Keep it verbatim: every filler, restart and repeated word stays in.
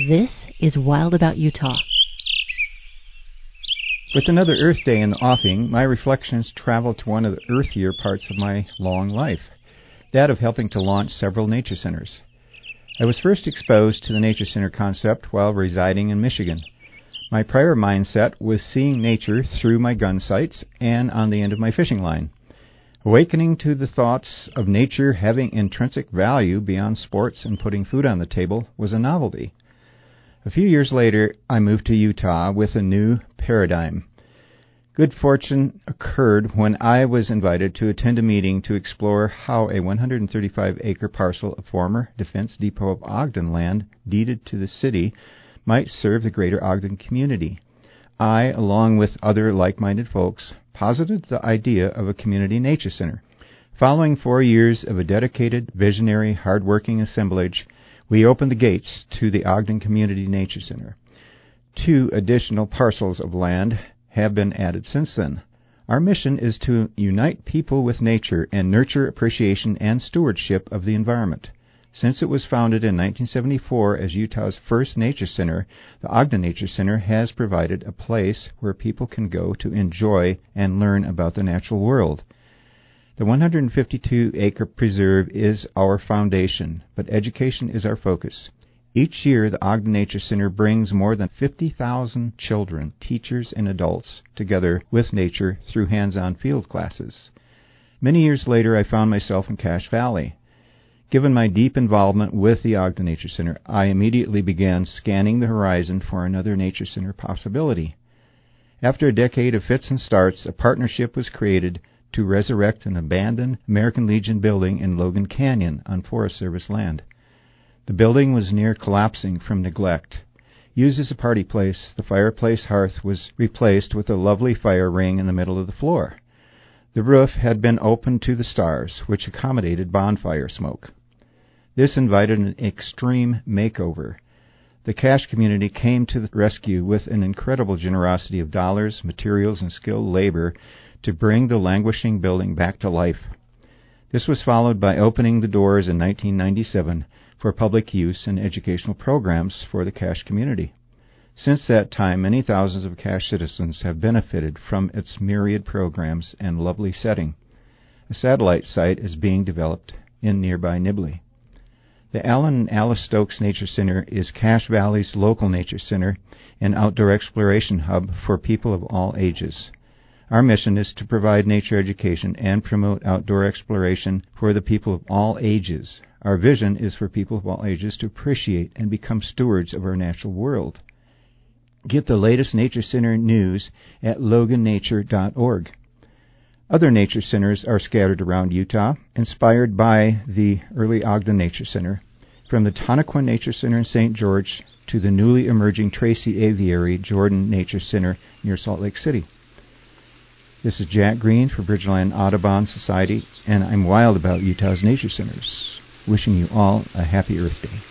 This is Wild About Utah. With another Earth Day in the offing, my reflections travel to one of the earthier parts of my long life, that of helping to launch several nature centers. I was first exposed to the nature center concept while residing in Michigan. My prior mindset was seeing nature through my gun sights and on the end of my fishing line. Awakening to the thoughts of nature having intrinsic value beyond sports and putting food on the table was a novelty. A few years later, I moved to Utah with a new paradigm. Good fortune occurred when I was invited to attend a meeting to explore how a one hundred thirty-five acre parcel of former Defense Depot of Ogden land deeded to the city might serve the greater Ogden community. I, along with other like-minded folks, posited the idea of a community nature center. Following four years of a dedicated, visionary, hard-working assemblage, we opened the gates to the Ogden Community Nature Center. Two additional parcels of land have been added since then. Our mission is to unite people with nature and nurture appreciation and stewardship of the environment. Since it was founded in nineteen seventy-four as Utah's first nature center, the Ogden Nature Center has provided a place where people can go to enjoy and learn about the natural world. The one hundred fifty-two acre preserve is our foundation, but education is our focus. Each year, the Ogden Nature Center brings more than fifty thousand children, teachers, and adults together with nature through hands-on field classes. Many years later, I found myself in Cache Valley. Given my deep involvement with the Ogden Nature Center, I immediately began scanning the horizon for another nature center possibility. After a decade of fits and starts, a partnership was created to resurrect an abandoned American Legion building in Logan Canyon on Forest Service land. The building was near collapsing from neglect. Used as a party place, the fireplace hearth was replaced with a lovely fire ring in the middle of the floor. The roof had been opened to the stars, which accommodated bonfire smoke. This invited an extreme makeover. The Cache community came to the rescue with an incredible generosity of dollars, materials, and skilled labor to bring the languishing building back to life. This was followed by opening the doors in nineteen ninety-seven for public use and educational programs for the Cache community. Since that time, many thousands of Cache citizens have benefited from its myriad programs and lovely setting. A satellite site is being developed in nearby Nibley. The Allen and Alice Stokes Nature Center is Cache Valley's local nature center and outdoor exploration hub for people of all ages. Our mission is to provide nature education and promote outdoor exploration for the people of all ages. Our vision is for people of all ages to appreciate and become stewards of our natural world. Get the latest Nature Center news at logan nature dot org. Other nature centers are scattered around Utah, inspired by the early Ogden Nature Center, from the Tonnequin Nature Center in Saint George to the newly emerging Tracy Aviary Jordan Nature Center near Salt Lake City. This is Jack Green for Bridgeland Audubon Society, and I'm wild about Utah's nature centers. Wishing you all a happy Earth Day.